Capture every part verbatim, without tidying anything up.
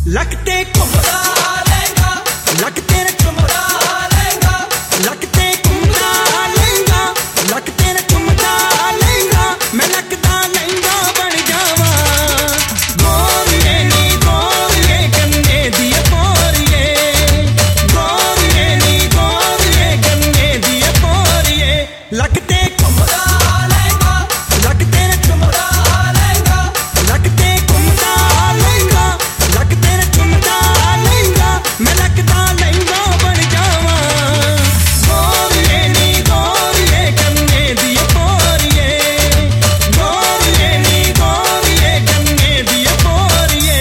लगते घुमदा लहंगा, लग तेरे घुमदा लहंगा, लग ते घुमदा लहंगा, लग तेरे घुमदा लहंगा, मैं लगदा लहंगा बन जावा। गोरिए नी गोरिए गन्ने दी पोरिए, गोरिए नी गोरिए गन्ने दी पोरिए, लगते घुमदा लहंगा, लग तेरे घुमदा लहंगा, लग ते घुमदा लहंगा, लग तेरे घुमदा लहंगा, मैं लगदा लहंगा बन जावा। गोरिए नी गोरिए गन्ने दी पोरिए, गोरिए नी गोरिए गन्ने दी पोरिए।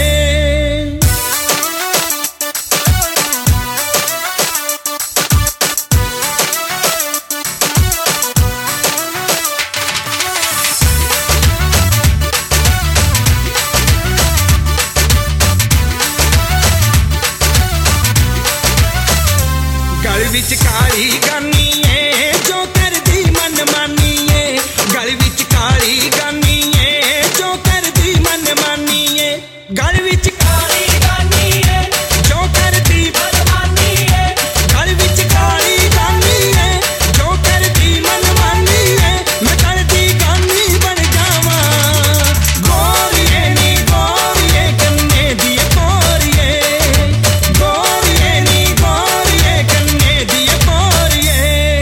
गल विच काली गानी है जो करदी मन मानी है, गल विच काली गानी है जो करदी मन मानी है, गल विच काली गानी है जो करदी मन मानी है, गल विच काली गानी है जो करदी मन मानी है, मैं करदी गानी बन जावा। गोरिए नी गोरिए गन्ने दी पोरिए, गोरिए नी गोरिए गन्ने दी पोरिए।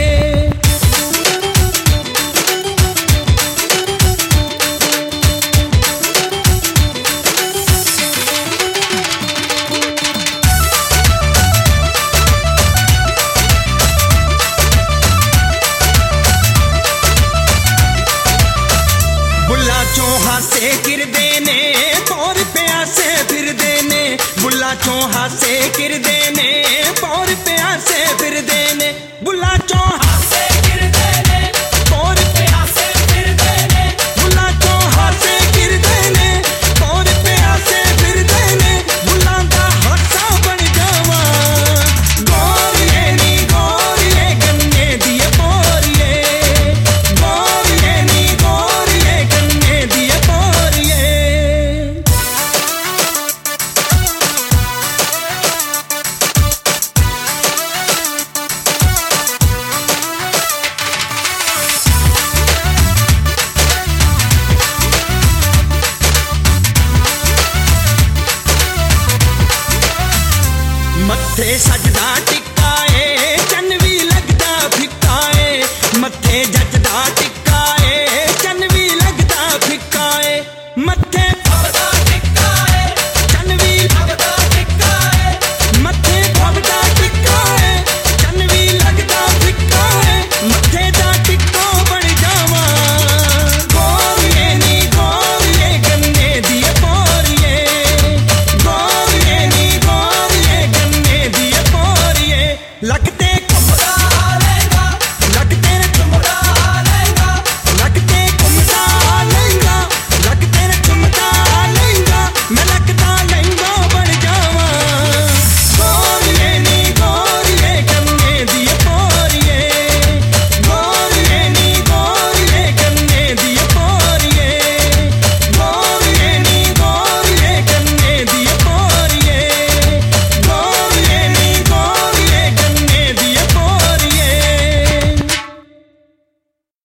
बुल्ला चौहा से किरदे ने पौर प्यासे फिरदे ने, बुल्ला चौहा से किरदे ने पौर प्यासे